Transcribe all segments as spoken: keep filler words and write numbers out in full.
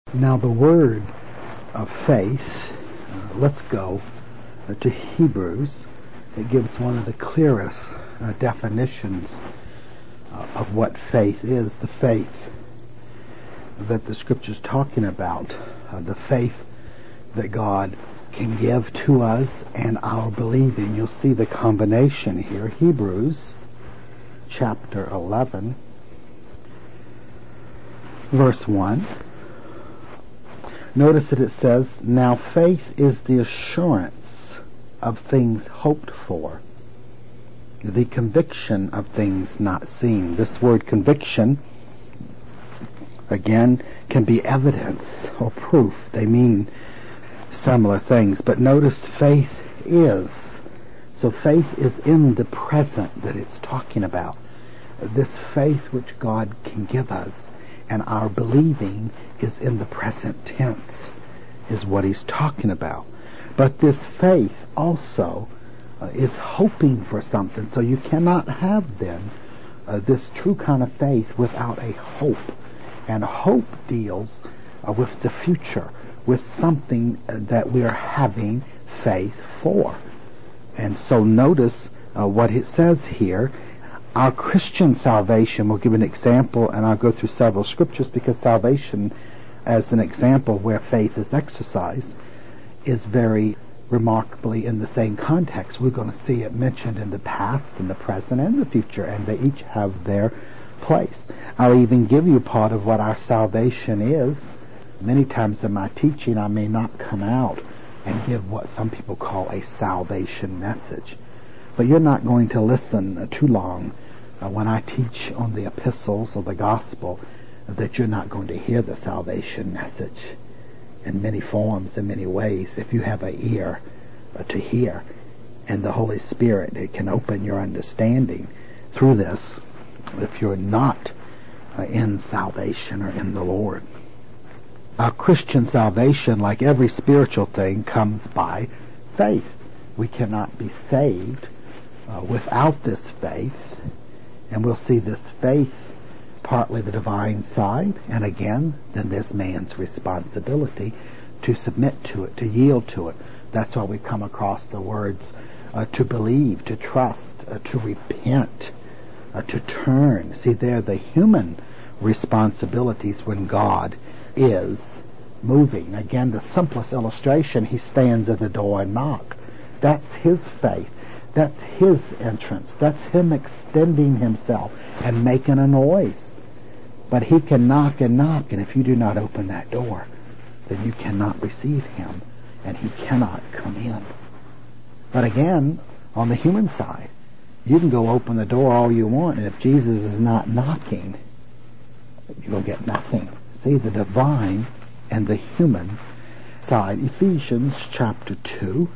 Now the word of faith, uh, let's go uh, to Hebrews. It gives one of the clearest uh, definitions uh, of what faith is, the faith that the Scripture's talking about, uh, the faith that God can give to us and our believing. You'll see the combination here. Hebrews chapter eleven, verse one. Notice that it says, "Now faith is the assurance of things hoped for, the conviction of things not seen." This word conviction, again, can be evidence or proof. They mean similar things. But notice faith is. So faith is in the present that it's talking about. This faith which God can give us and our believing is in the present tense, is what he's talking about. But this faith also uh, is hoping for something. So you cannot have then uh, this true kind of faith without a hope. And hope deals uh, with the future, with something uh, that we are having faith for. And so notice uh, what it says here. Our Christian salvation, we'll give an example, and I'll go through several scriptures, because salvation, as an example where faith is exercised, is very remarkably in the same context. We're going to see it mentioned in the past, in the present, and the future, and they each have their place. I'll even give you part of what our salvation is. Many times in my teaching I may not come out and give what some people call a salvation message. But you're not going to listen uh, too long uh, when I teach on the epistles or the gospel uh, that you're not going to hear the salvation message in many forms, in many ways. If you have an ear uh, to hear, and the Holy Spirit, it can open your understanding through this if you're not uh, in salvation or in the Lord. Our Christian salvation, like every spiritual thing, comes by faith. We cannot be saved uh, without this faith. And we'll see this faith, partly the divine side, and again, then there's man's responsibility to submit to it, to yield to it. That's why we come across the words uh, to believe, to trust, uh, to repent, uh, to turn. See, they're the human responsibilities when God is moving. Again, the simplest illustration, he stands at the door and knocks. That's his faith. That's his entrance. That's him extending himself and making a noise. But he can knock and knock, and if you do not open that door, then you cannot receive him, and he cannot come in. But again, on the human side, you can go open the door all you want, and if Jesus is not knocking, you will get nothing. See, the divine and the human side. Ephesians chapter two,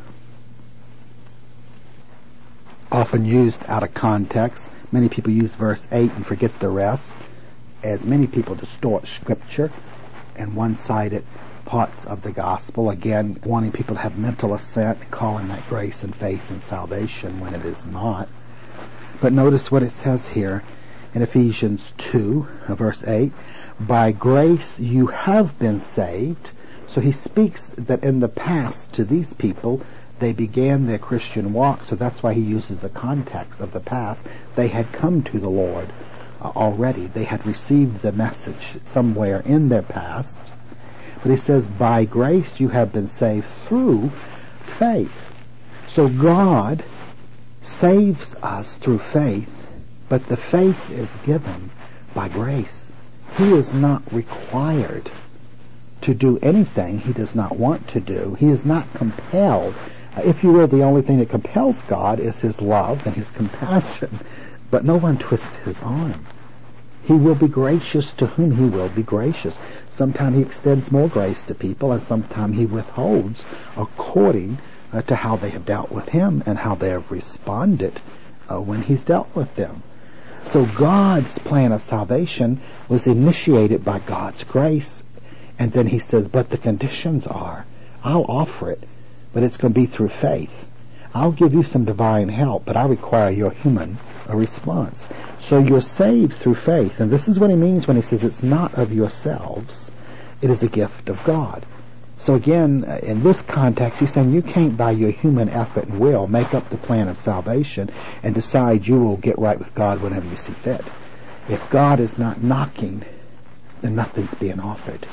often used out of context. Many people use verse eight and forget the rest, as many people distort Scripture and one-sided parts of the gospel, again, wanting people to have mental assent and calling that grace and faith and salvation when it is not. But notice what it says here in Ephesians two, verse eight. By grace you have been saved. So he speaks that in the past to these people, they began their Christian walk, so that's why he uses the context of the past. They had come to the Lord uh, already. They had received the message somewhere in their past. But he says, by grace you have been saved through faith. So God saves us through faith, but the faith is given by grace. He is not required to do anything he does not want to do. He is not compelled. If you will, the only thing that compels God is his love and his compassion. But no one twists his arm. He will be gracious to whom he will be gracious. Sometimes he extends more grace to people, and sometimes he withholds according uh, to how they have dealt with him and how they have responded uh, when he's dealt with them. So God's plan of salvation was initiated by God's grace. And then he says, but the conditions are, I'll offer it, but it's going to be through faith. I'll give you some divine help, but I require your human a response. So you're saved through faith. And this is what he means when he says it's not of yourselves. It is a gift of God. So again, in this context, he's saying you can't by your human effort and will make up the plan of salvation and decide you will get right with God whenever you see fit. If God is not knocking, then nothing's being offered.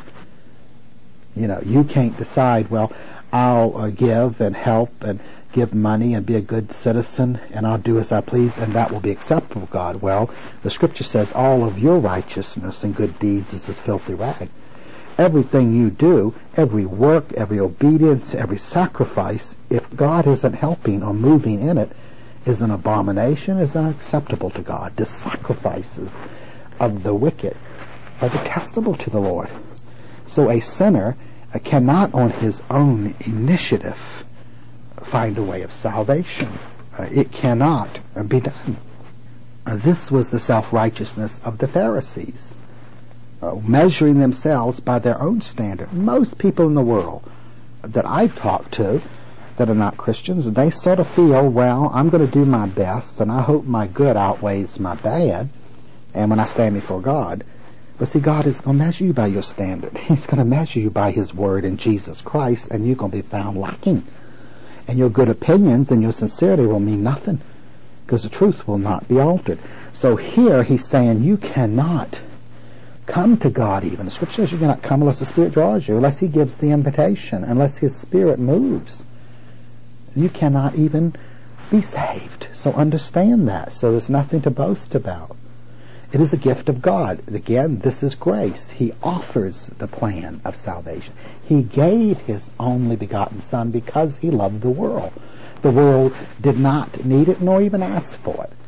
You know, you can't decide, well, I'll uh, give and help and give money and be a good citizen and I'll do as I please and that will be acceptable to God. Well, the scripture says all of your righteousness and good deeds is as filthy rag. Everything you do, every work, every obedience, every sacrifice, if God isn't helping or moving in it, is an abomination, is unacceptable to God. The sacrifices of the wicked are detestable to the Lord. So a sinner uh, cannot on his own initiative find a way of salvation. Uh, it cannot uh, be done. Uh, this was the self-righteousness of the Pharisees. Uh, measuring themselves by their own standard. Most people in the world that I've talked to that are not Christians, they sort of feel, well, I'm going to do my best and I hope my good outweighs my bad and when I stand before God. But see, God is going to measure you by your standard. He's going to measure you by His Word in Jesus Christ, and you're going to be found lacking. And your good opinions and your sincerity will mean nothing because the truth will not be altered. So here He's saying you cannot come to God even. The Scripture says you cannot come unless the Spirit draws you, unless He gives the invitation, unless His Spirit moves. You cannot even be saved. So understand that. So there's nothing to boast about. It is a gift of God. Again, this is grace. He offers the plan of salvation. He gave His only begotten Son because He loved the world. The world did not need it nor even ask for it.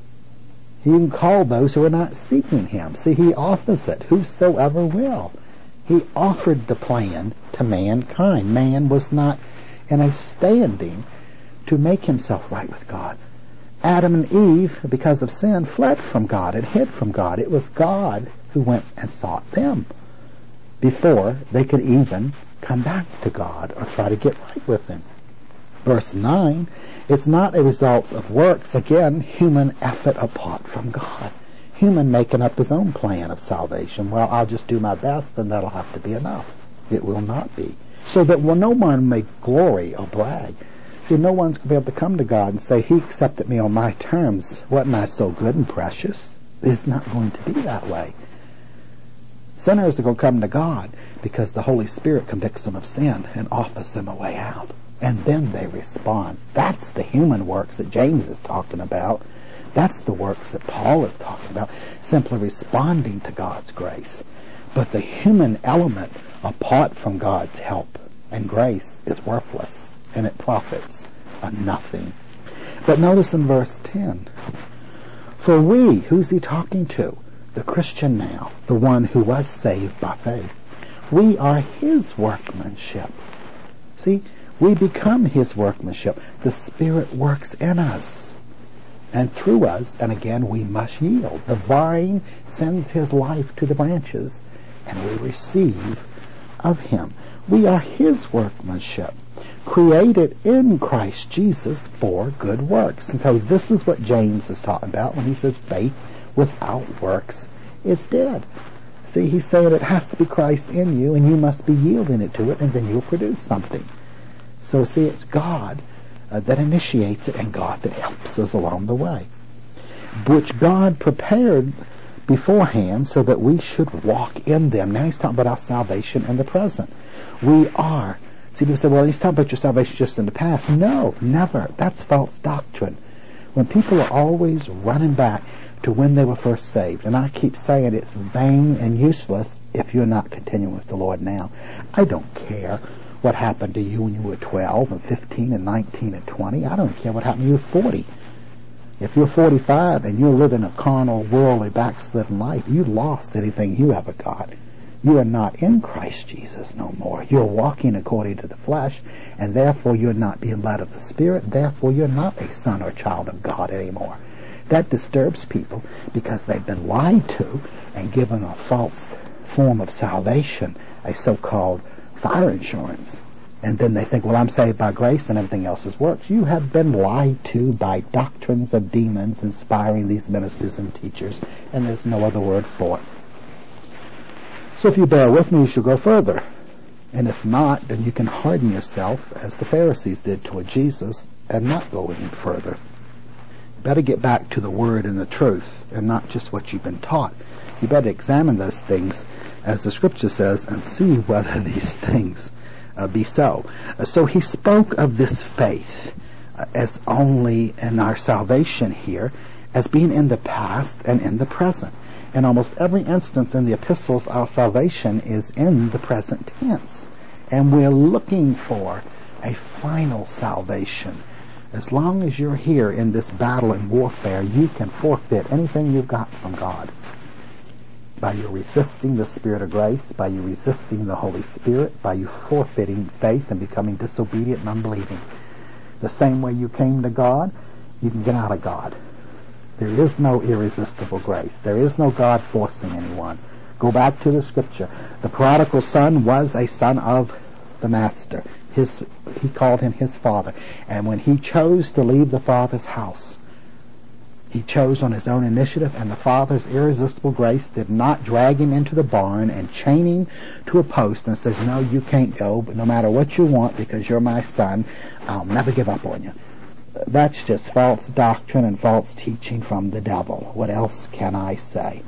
He even called those who are not seeking Him. See, He offers it, whosoever will. He offered the plan to mankind. Man was not in a standing to make himself right with God. Adam and Eve, because of sin, fled from God and hid from God. It was God who went and sought them before they could even come back to God or try to get right with Him. Verse nine, it's not a result of works, again, human effort apart from God. Human making up his own plan of salvation. Well, I'll just do my best and that'll have to be enough. It will not be. So that well, no one may glory or brag. See, no one's going to be able to come to God and say, He accepted me on my terms. Wasn't I so good and precious? It's not going to be that way. Sinners are going to come to God because the Holy Spirit convicts them of sin and offers them a way out. And then they respond. That's the human works that James is talking about. That's the works that Paul is talking about. Simply responding to God's grace. But the human element apart from God's help and grace is worthless. And it profits a nothing. But notice in verse ten. For we, who's he talking to? The Christian now. The one who was saved by faith. We are His workmanship. See? We become His workmanship. The Spirit works in us and through us, and again we must yield. The vine sends His life to the branches, and we receive of Him. We are His workmanship, created in Christ Jesus for good works. And so this is what James is talking about when he says faith without works is dead. See, he's saying it has to be Christ in you, and you must be yielding it to it, and then you'll produce something. So see, it's God uh, that initiates it and God that helps us along the way, which God prepared beforehand so that we should walk in them. Now he's talking about our salvation in the present. We are. See, people say, well, he's talking about your salvation just in the past. No, never. That's false doctrine. When people are always running back to when they were first saved, and I keep saying it's vain and useless if you're not continuing with the Lord now. I don't care what happened to you when you were twelve and fifteen and nineteen and twenty. I don't care what happened to you at forty. If you're forty-five and you're living a carnal, worldly, backslidden life, you lost anything you ever got. You are not in Christ Jesus no more. You're walking according to the flesh, and therefore you're not being led of the Spirit. Therefore you're not a son or child of God anymore. That disturbs people because they've been lied to and given a false form of salvation, a so-called fire insurance. And then they think, well, I'm saved by grace and everything else is works. You have been lied to by doctrines of demons inspiring these ministers and teachers, and there's no other word for it. So if you bear with me, you shall go further. And if not, then you can harden yourself as the Pharisees did toward Jesus and not go any further. You better get back to the Word and the truth and not just what you've been taught. You better examine those things, as the Scripture says, and see whether these things uh, be so. Uh, so he spoke of this faith uh, as only in our salvation here, as being in the past and in the present. In almost every instance in the epistles, our salvation is in the present tense. And we're looking for a final salvation. As long as you're here in this battle and warfare, you can forfeit anything you've got from God. By you resisting the Spirit of grace, by you resisting the Holy Spirit, by you forfeiting faith and becoming disobedient and unbelieving. The same way you came to God, you can get out of God. There is no irresistible grace. There is no God forcing anyone. Go back to the Scripture. The prodigal son was a son of the master. His, he called him his father. And when he chose to leave the father's house, he chose on his own initiative, and the father's irresistible grace did not drag him into the barn and chain him to a post and says, no, you can't go, but no matter what you want, because you're my son, I'll never give up on you. That's just false doctrine and false teaching from the devil. What else can I say?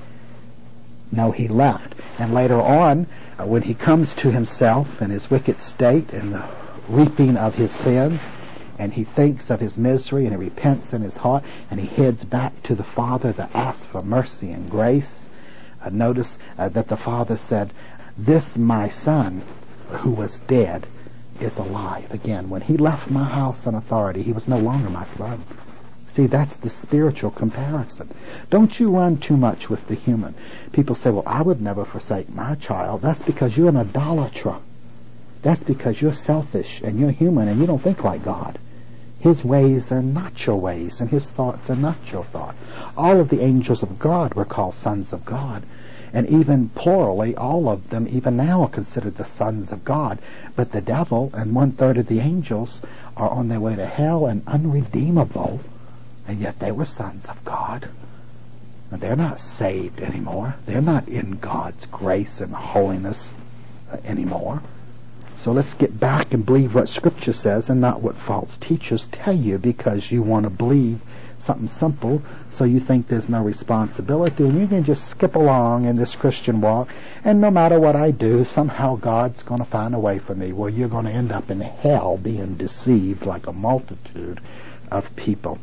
No, he left. And later on, uh, when he comes to himself and his wicked state and the reaping of his sin, and he thinks of his misery and he repents in his heart, and he heads back to the Father to ask for mercy and grace. Uh, notice uh, that the Father said, this my son who was dead is alive again. When he left my house and authority, he was no longer my son. See, that's the spiritual comparison. Don't you run too much with the human. People say, well, I would never forsake my child. That's because you're an idolater. That's because you're selfish and you're human and you don't think like God. His ways are not your ways and his thoughts are not your thoughts. All of the angels of God were called sons of God. And even plurally, all of them, even now, are considered the sons of God. But the devil and one-third of the angels are on their way to hell and unredeemable, and yet they were sons of God. And they're not saved anymore. They're not in God's grace and holiness uh, anymore. So let's get back and believe what Scripture says and not what false teachers tell you, because you want to believe something simple, so you think there's no responsibility, and you can just skip along in this Christian walk, and no matter what I do, somehow God's going to find a way for me. Well, you're going to end up in hell being deceived like a multitude of people.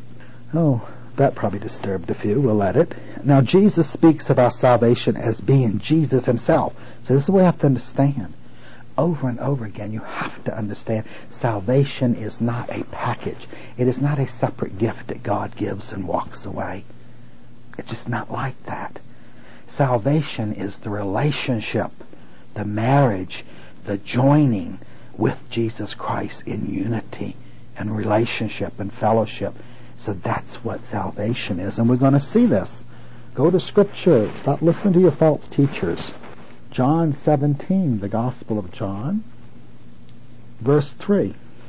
Oh, that probably disturbed a few. We'll let it. Now, Jesus speaks of our salvation as being Jesus himself. So this is what we have to understand. Over and over again, you have to understand salvation is not a package. It is not a separate gift that God gives and walks away. It's just not like that. Salvation is the relationship, the marriage, the joining with Jesus Christ in unity and relationship and fellowship. So that's what salvation is. And we're going to see this. Go to Scripture. Stop listening to your false teachers. John seventeen, the Gospel of John, verse three.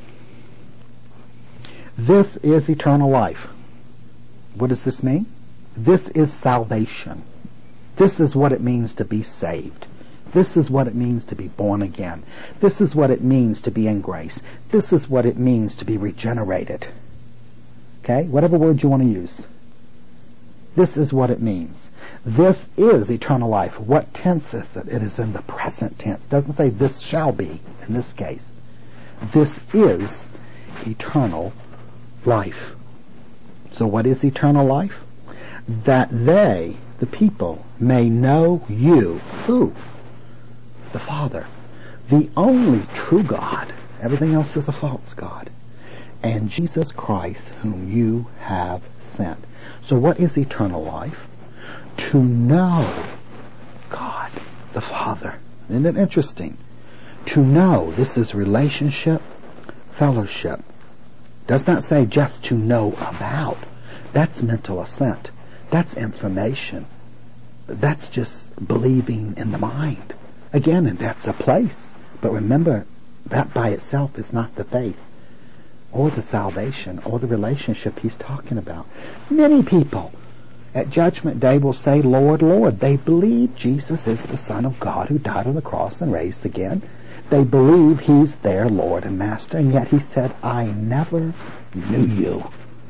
This is eternal life. What does this mean? This is salvation. This is what it means to be saved. This is what it means to be born again. This is what it means to be in grace. This is what it means to be regenerated. Okay? Whatever word you want to use. This is what it means. This is eternal life. What tense is it? It is in the present tense. It doesn't say this shall be in this case. This is eternal life. So what is eternal life? That they, the people, may know you. Who? The Father. The only true God. Everything else is a false God. And Jesus Christ, whom you have sent. So what is eternal life? To know God, the Father. Isn't it interesting? To know, this is relationship, fellowship. Does not say just to know about. That's mental assent. That's information. That's just believing in the mind. Again, and that's a place. But remember, that by itself is not the faith or the salvation or the relationship he's talking about. Many people, at Judgment Day will say, Lord, Lord. They believe Jesus is the Son of God who died on the cross and raised again. They believe He's their Lord and Master, and yet He said, I never knew you.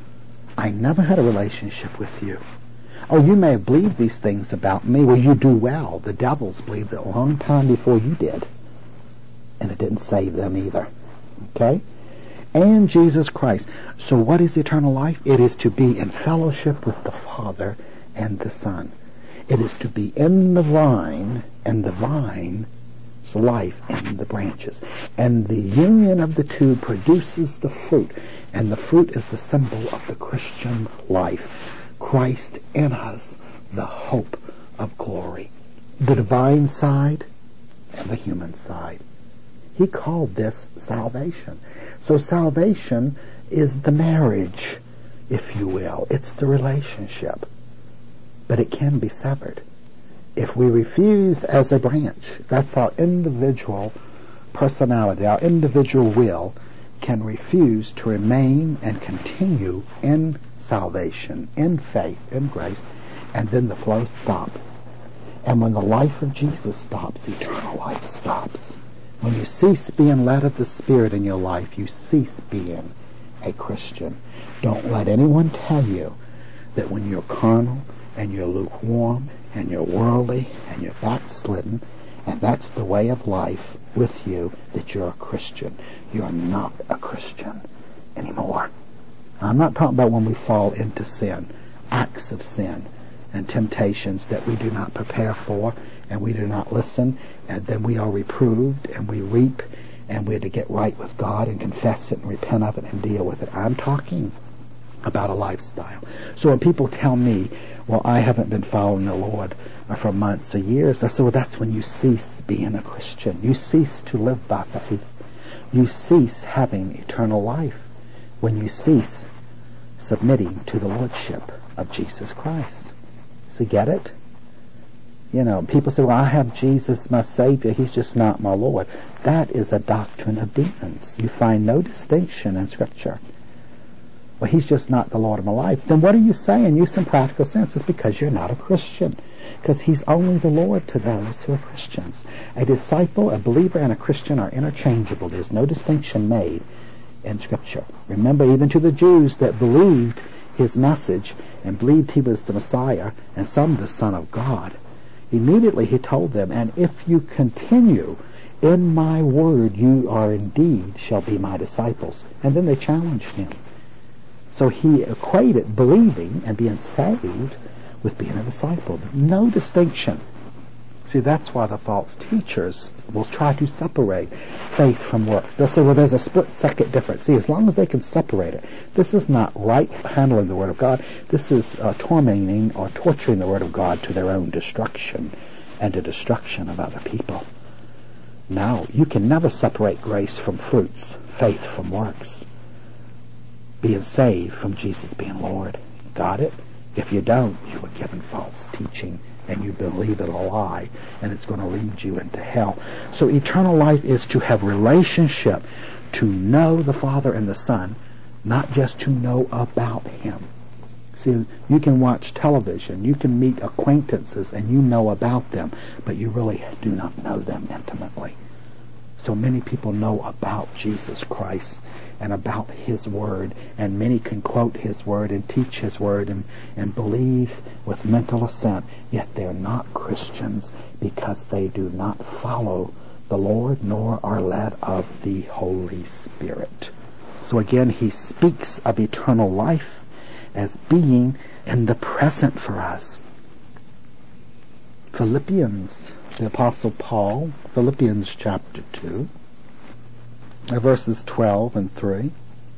I never had a relationship with you. Oh, you may have believed these things about me. Well, you do well. The devils believed it a long time before you did. And it didn't save them either. Okay? And Jesus Christ. So what is eternal life? It is to be in fellowship with the Father and the Son. It is to be in the vine, and the vine's life in the branches. And the union of the two produces the fruit. And the fruit is the symbol of the Christian life. Christ in us, the hope of glory. The divine side and the human side. He called this salvation. So salvation is the marriage, if you will. It's the relationship. But it can be severed. If we refuse as a branch, that's our individual personality, our individual will can refuse to remain and continue in salvation, in faith, in grace, and then the flow stops. And when the life of Jesus stops, eternal life stops. When you cease being led of the Spirit in your life, you cease being a Christian. Don't let anyone tell you that when you're carnal and you're lukewarm and you're worldly and you're backslidden, and that's the way of life with you, that you're a Christian. You're not a Christian anymore. I'm not talking about when we fall into sin, acts of sin and temptations that we do not prepare for and we do not listen, and then we are reproved and we reap, and we're to get right with God and confess it and repent of it and deal with it. I'm talking about a lifestyle. So when people tell me, well, I haven't been following the Lord for months or years, I say, well, that's when you cease being a Christian. You cease to live by faith. You cease having eternal life when you cease submitting to the Lordship of Jesus Christ. So get it? You know, people say, well, I have Jesus, my Savior. He's just not my Lord. That is a doctrine of demons. You find no distinction in Scripture. Well, He's just not the Lord of my life. Then what are you saying? Use some practical sense. It's because you're not a Christian. Because He's only the Lord to those who are Christians. A disciple, a believer, and a Christian are interchangeable. There's no distinction made in Scripture. Remember, even to the Jews that believed His message and believed He was the Messiah and some the Son of God, immediately He told them, and if you continue in my word, you are indeed shall be my disciples. And then they challenged Him. So He equated believing and being saved with being a disciple. No distinction. See, that's why the false teachers will try to separate faith from works. They'll say, well, there's a split-second difference. See, as long as they can separate it, this is not right handling the Word of God. This is uh, tormenting or torturing the Word of God to their own destruction and the destruction of other people. No, you can never separate grace from fruits, faith from works, being saved from Jesus being Lord. Got it? If you don't, you were given false teaching, and you believe it a lie, and it's going to lead you into hell. So eternal life is to have relationship, to know the Father and the Son, not just to know about Him. See, you can watch television, you can meet acquaintances, and you know about them, but you really do not know them intimately. So many people know about Jesus Christ and about His Word, and many can quote His Word and teach His Word and, and believe with mental assent, yet they're not Christians because they do not follow the Lord nor are led of the Holy Spirit. So again, He speaks of eternal life as being in the present for us. Philippians, the Apostle Paul, Philippians chapter two, verses twelve and three.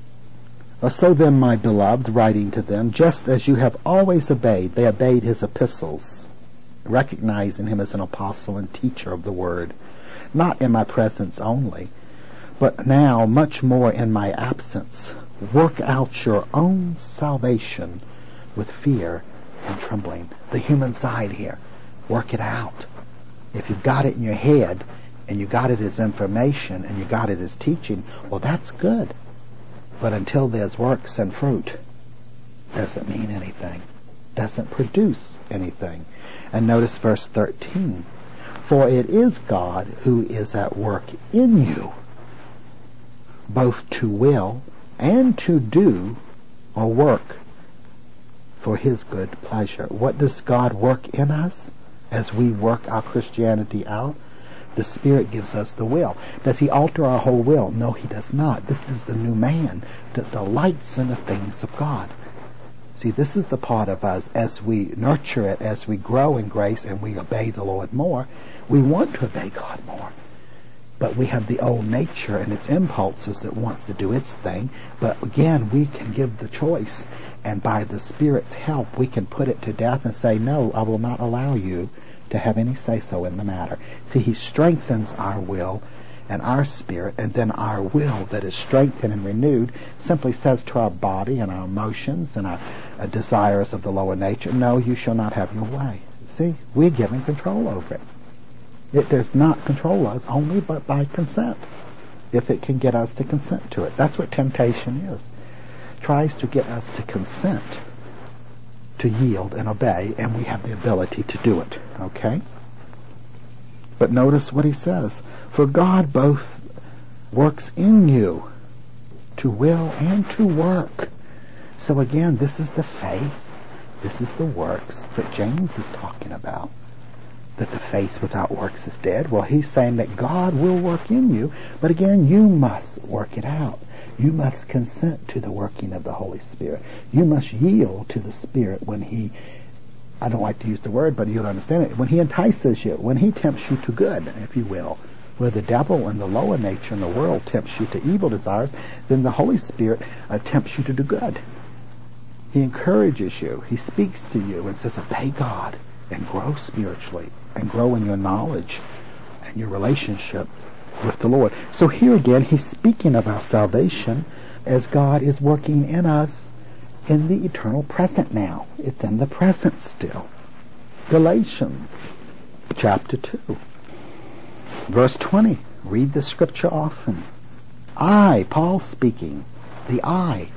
So then, my beloved, writing to them, just as you have always obeyed, they obeyed his epistles, recognizing him as an apostle and teacher of the word, not in my presence only, but now much more in my absence. Work out your own salvation with fear and trembling. The human side here. Work it out. If you've got it in your head, and you got it as information, and you got it as teaching, well, that's good. But until there's works and fruit, doesn't mean anything. doesn't produce anything. And notice verse thirteen. For it is God who is at work in you, both to will and to do or work for his good pleasure. What does God work in us as we work our Christianity out? The Spirit gives us the will. Does he alter our whole will? No, he does not. This is the new man that delights in the things of God. See, this is the part of us, as we nurture it, as we grow in grace and we obey the Lord more, we want to obey God more. But we have the old nature and its impulses that wants to do its thing. But again, we can give the choice. And by the Spirit's help, we can put it to death and say, no, I will not allow you to have any say-so in the matter. See, he strengthens our will and our spirit, and then our will that is strengthened and renewed simply says to our body and our emotions and our uh, desires of the lower nature, no, you shall not have your way. See, we're given control over it. It does not control us only but by consent, if it can get us to consent to it. That's what temptation is. It tries to get us to consent, to yield and obey, and we have the ability to do it. Okay? But notice what he says. For God both works in you to will and to work. So again, this is the faith, this is the works that James is talking about. That the faith without works is dead. Well, he's saying that God will work in you, but again, you must work it out. You must consent to the working of the Holy Spirit. You must yield to the Spirit when he, I don't like to use the word, but you'll understand it, when he entices you, when he tempts you to good, if you will. Where the devil and the lower nature in the world tempts you to evil desires, then the Holy Spirit uh, tempts you to do good. He encourages you. He speaks to you and says, obey God and grow spiritually and grow in your knowledge and your relationship with the Lord. So here again, he's speaking of our salvation as God is working in us in the eternal present now. It's in the present still. Galatians chapter two. Verse twenty, read the scripture often. I, Paul speaking, the I,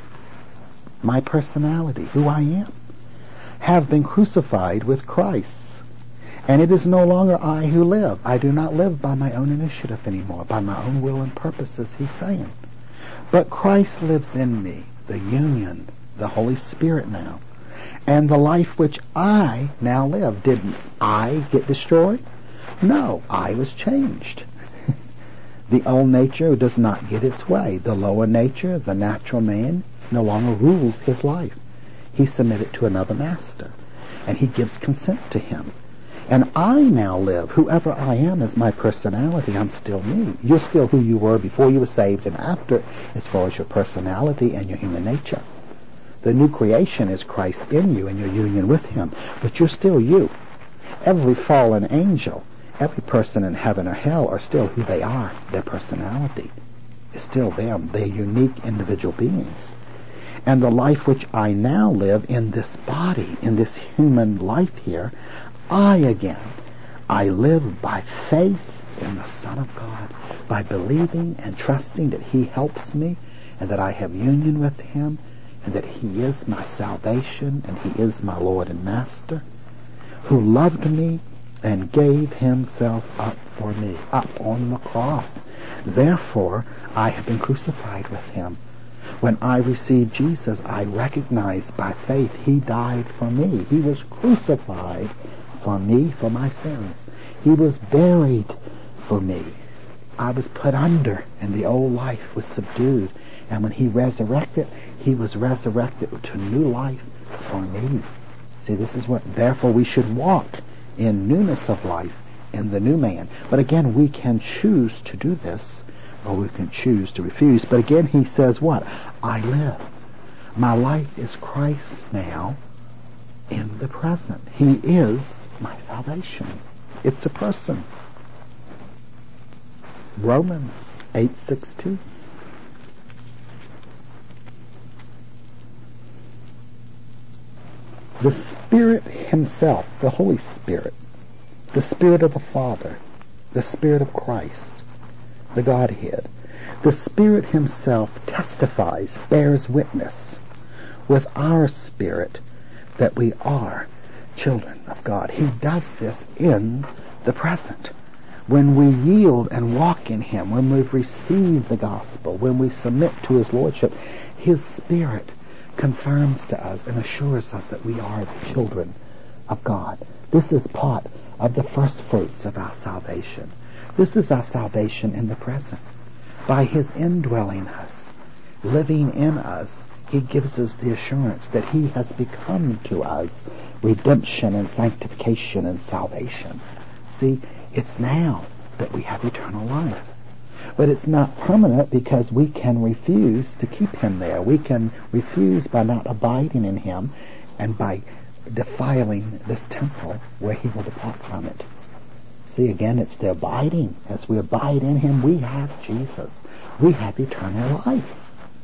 my personality, who I am, have been crucified with Christ. And it is no longer I who live. I do not live by my own initiative anymore, by my own will and purposes, he's saying. But Christ lives in me, the union, the Holy Spirit now. And the life which I now live, didn't I get destroyed? No, I was changed. The old nature does not get its way. The lower nature, the natural man, no longer rules his life. He submitted to another master, and he gives consent to him. And I now live. Whoever I am is my personality. I'm still me. You're still who you were before you were saved and after, as far as your personality and your human nature. The new creation is Christ in you and your union with him, but you're still you. Every fallen angel, every person in heaven or hell are still who they are. Their personality is still them. They're unique individual beings. And the life which I now live in this body, in this human life here, I again, I live by faith in the Son of God, by believing and trusting that he helps me and that I have union with him and that he is my salvation and he is my Lord and Master, who loved me and gave himself up for me, up on the cross. Therefore, I have been crucified with him. When I received Jesus, I recognized by faith he died for me. He was crucified for me, for my sins. He was buried for me. I was put under, and the old life was subdued. And when he resurrected, he was resurrected to new life for me. See, this is what, therefore we should walk in newness of life, in the new man. But again, we can choose to do this, or we can choose to refuse. But again, he says what? I live. My life is Christ now in the present. He is my salvation. It's a person. Romans eight sixteen. The Spirit himself, the Holy Spirit, the Spirit of the Father, the Spirit of Christ, the Godhead, the Spirit himself testifies, bears witness with our spirit that we are children of God. He does this in the present. When we yield and walk in Him, when we've received the gospel, when we submit to His Lordship, His Spirit confirms to us and assures us that we are the children of God. This is part of the first fruits of our salvation. This is our salvation in the present. By His indwelling us, living in us, He gives us the assurance that He has become to us redemption and sanctification and salvation. See, it's now that we have eternal life. But it's not permanent because we can refuse to keep Him there. We can refuse by not abiding in Him and by defiling this temple where He will depart from it. See, again, it's the abiding. As we abide in Him, we have Jesus. We have eternal life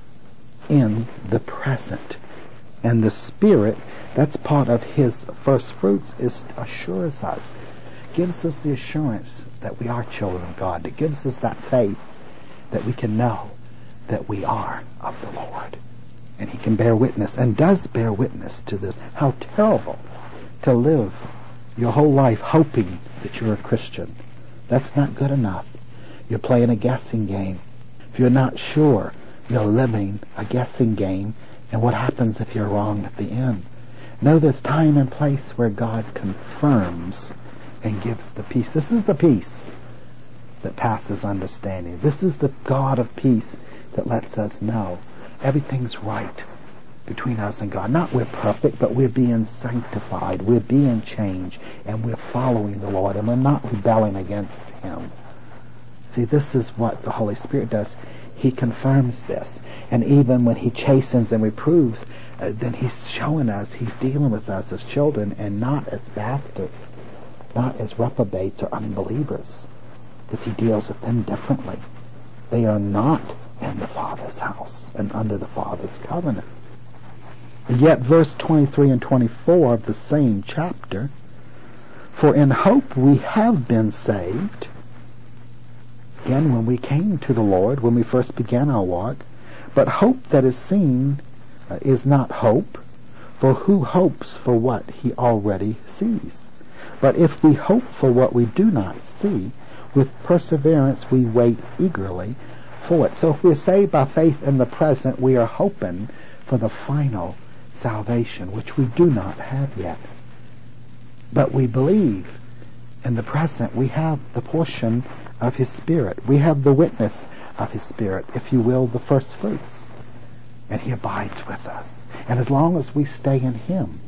in the present. And the Spirit, that's part of His first fruits, is assures us, gives us the assurance that we are children of God. It gives us that faith that we can know that we are of the Lord. And He can bear witness, and does bear witness to this. How terrible to live your whole life hoping that you're a Christian. That's not good enough. You're playing a guessing game. If you're not sure, you're living a guessing game. And what happens if you're wrong at the end? No, there's time and place where God confirms and gives the peace. This is the peace that passes understanding. This is the God of peace that lets us know everything's right between us and God. Not we're perfect, but we're being sanctified. We're being changed, and we're following the Lord, and we're not rebelling against Him. See, this is what the Holy Spirit does. He confirms this. And even when He chastens and reproves, uh, then He's showing us, He's dealing with us as children and not as bastards, not as reprobates or unbelievers, because He deals with them differently. They are not in the Father's house and under the Father's covenant. Yet verse twenty-three and twenty-four of the same chapter, for in hope we have been saved. Again, when we came to the Lord, when we first began our walk, but hope that is seen uh, is not hope, for who hopes for what he already sees? But if we hope for what we do not see, with perseverance we wait eagerly for it. So if we're saved by faith in the present, we are hoping for the final salvation, which we do not have yet. But we believe in the present. We have the portion of His Spirit. We have the witness of His Spirit, if you will, the first fruits. And He abides with us. And as long as we stay in Him,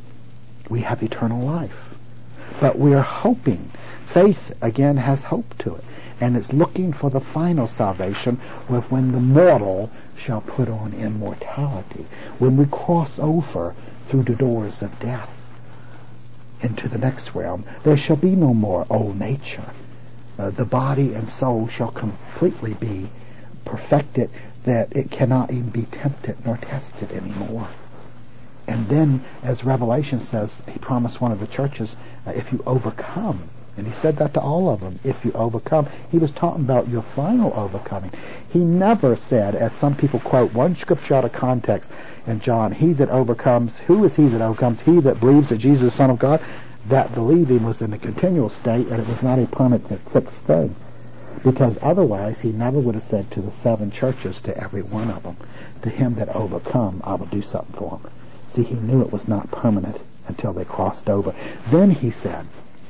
we have eternal life. But we are hoping. Faith, again, has hope to it. And it's looking for the final salvation, with when the mortal shall put on immortality. When we cross over through the doors of death into the next realm, there shall be no more old nature. Uh, the body and soul shall completely be perfected, that it cannot even be tempted nor tested anymore. And then, as Revelation says, He promised one of the churches, uh, if you overcome, and He said that to all of them, if you overcome. He was talking about your final overcoming. He never said, as some people quote one scripture out of context in John, he that overcomes, who is he that overcomes? He that believes that Jesus is the Son of God. That believing was in a continual state, and it was not a permanent fixed thing. Because otherwise, He never would have said to the seven churches, to every one of them, to him that overcome, I will do something for him. See, He knew it was not permanent until they crossed over. Then He said,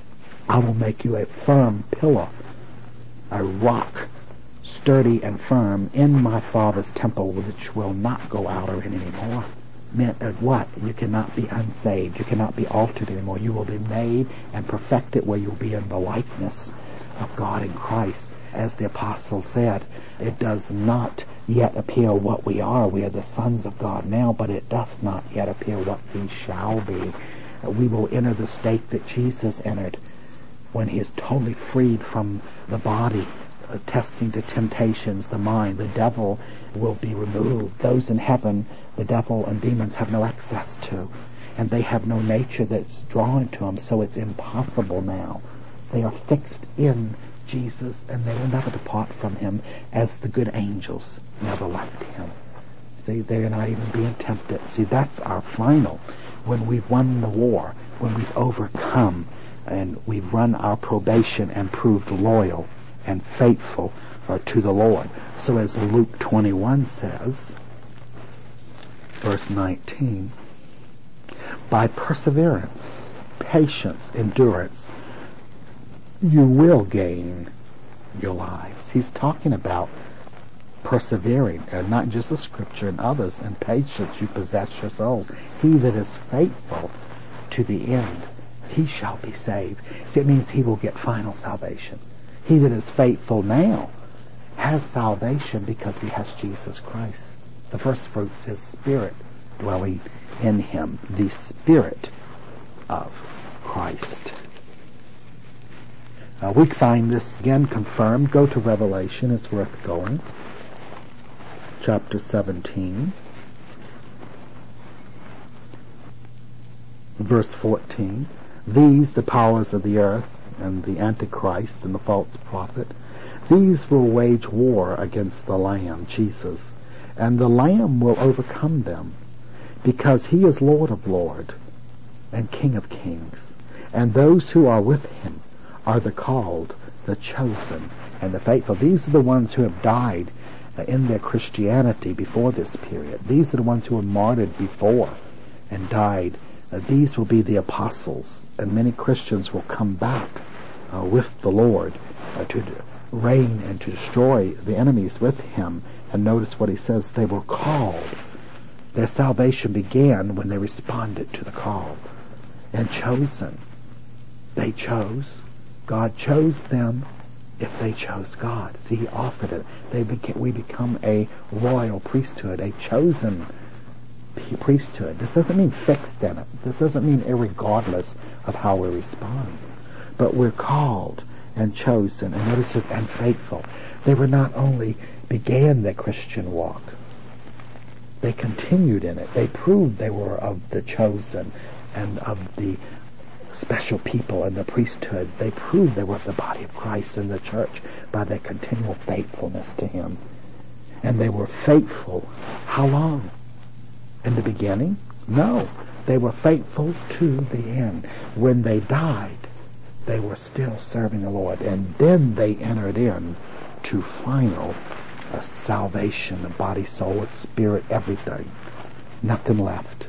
I will make you a firm pillar, a rock, sturdy and firm, in my Father's temple, which will not go out or in anymore. Meant at what? You cannot be unsaved. You cannot be altered anymore. You will be made and perfected where you'll be in the likeness of God in Christ. As the apostle said, it does not yet appear what we are. We are the sons of God now, but it doth not yet appear what we shall be. We will enter the state that Jesus entered, when He is totally freed from the body, uh, testing the temptations, the mind. The devil will be removed. Those in heaven, the devil and demons have no access to, and they have no nature that's drawn to them, so it's impossible now. They are fixed in Jesus, and they will never depart from Him, as the good angels never left Him. See, they're not even being tempted. See, that's our final. when we've won the war, when we've overcome, and we've run our probation and proved loyal and faithful uh, to the Lord. So as Luke twenty-one says, verse nineteen, by perseverance, patience, endurance, you will gain your lives. He's talking about persevering, and not just the scripture and others, and patience you possess your souls. He that is faithful to the end, he shall be saved. See, it means he will get final salvation. He that is faithful now has salvation because he has Jesus Christ. The first fruits is Spirit dwelling in him, the Spirit of Christ. Uh, we find this again confirmed. Go to Revelation, it's worth going. Chapter seventeen, verse fourteen. These, the powers of the earth, and the Antichrist, and the false prophet, these will wage war against the Lamb, Jesus, and the Lamb will overcome them, because he is Lord of lords, and King of kings, and those who are with him are the called, the chosen, and the faithful. These are the ones who have died in their Christianity before this period. These are the ones who were martyred before and died. Uh, these will be the apostles, and many Christians will come back uh, with the Lord uh, to reign and to destroy the enemies with him. And notice what he says, they were called. Their salvation began when they responded to the call. And chosen. They chose. God chose them if they chose God. See, he offered it. They beca- we become a royal priesthood, a chosen priesthood. This doesn't mean fixed in it. This doesn't mean irregardless of how we respond. But we're called and chosen, and notice this, and faithful. They were not only began their Christian walk, they continued in it. They proved they were of the chosen and of the special people and the priesthood. They proved they were of the body of Christ and the church by their continual faithfulness to him. And they were faithful. How long? In the beginning? No. They were faithful to the end. When they died, they were still serving the Lord. And then they entered in to final uh, salvation of body, soul, spirit, everything. Nothing left.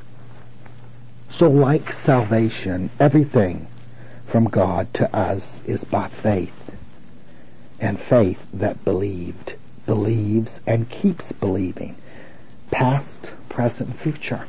So like salvation, everything from God to us is by faith. And faith that believed, believes, and keeps believing. Past, present, future.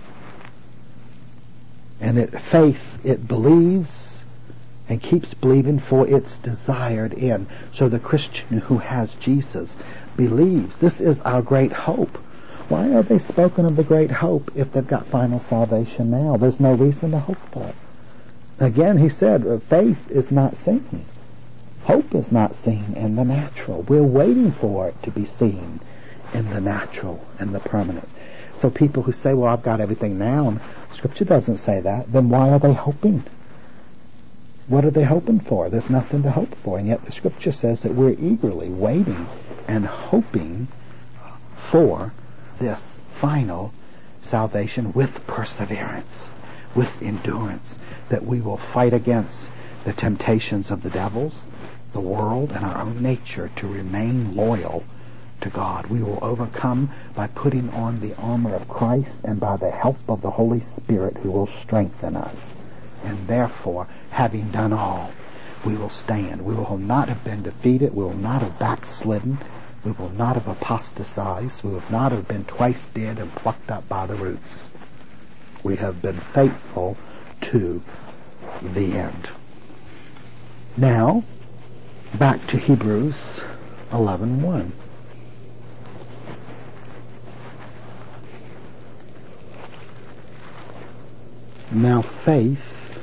And it, faith, it believes and keeps believing for its desired end. So the Christian who has Jesus believes. This is our great hope. Why are they spoken of the great hope if they've got final salvation now? There's no reason to hope for it. Again, he said, faith is not seen. Hope is not seen in the natural. We're waiting for it to be seen in the natural and the permanent. So people who say, well, I've got everything now, and Scripture doesn't say that, then why are they hoping? What are they hoping for? There's nothing to hope for. And yet the Scripture says that we're eagerly waiting and hoping for this final salvation with perseverance, with endurance, that we will fight against the temptations of the devils, the world, and our own nature to remain loyal to God. We will overcome by putting on the armor of Christ and by the help of the Holy Spirit who will strengthen us. And therefore, having done all, we will stand. We will not have been defeated. We will not have backslidden. We will not have apostatized. We will not have been twice dead and plucked up by the roots. We have been faithful to the end. Now, back to Hebrews eleven one. Now faith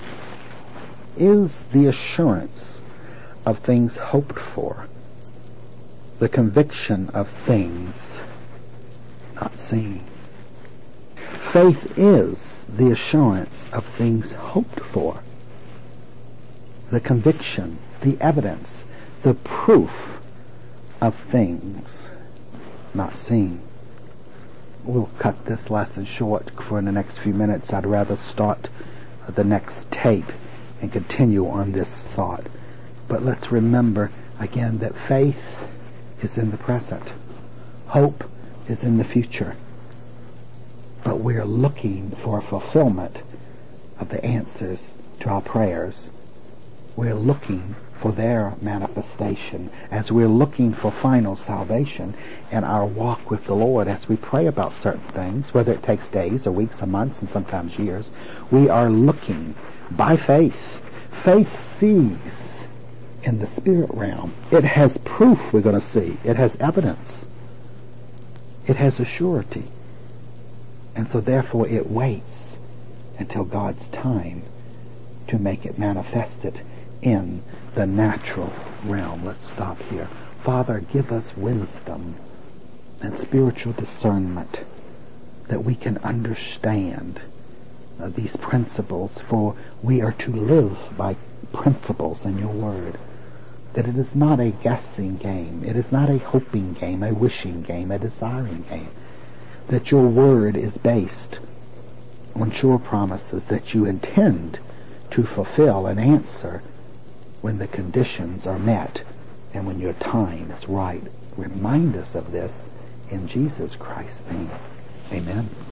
is the assurance of things hoped for, the conviction of things not seen. Faith is the assurance of things hoped for, the conviction, the evidence, the proof of things not seen. We'll cut this lesson short for in the next few minutes. I'd rather start the next tape and continue on this thought. But let's remember again that faith is in the present. Hope is in the future. But we're looking for fulfillment of the answers to our prayers. We're looking for their manifestation as we're looking for final salvation in our walk with the Lord. As we pray about certain things, whether it takes days or weeks or months and sometimes years, we are looking by faith. Faith sees in the spirit realm. It has proof we're going to see. It has evidence. It has a surety. And so therefore it waits until God's time to make it manifested in the natural realm. Let's stop here. Father, give us wisdom and spiritual discernment that we can understand uh, these principles, for we are to live by principles in your word. That it is not a guessing game. It is not a hoping game, a wishing game, a desiring game. That your word is based on sure promises that you intend to fulfill and answer when the conditions are met and when your time is right. Remind us of this in Jesus Christ's name. Amen.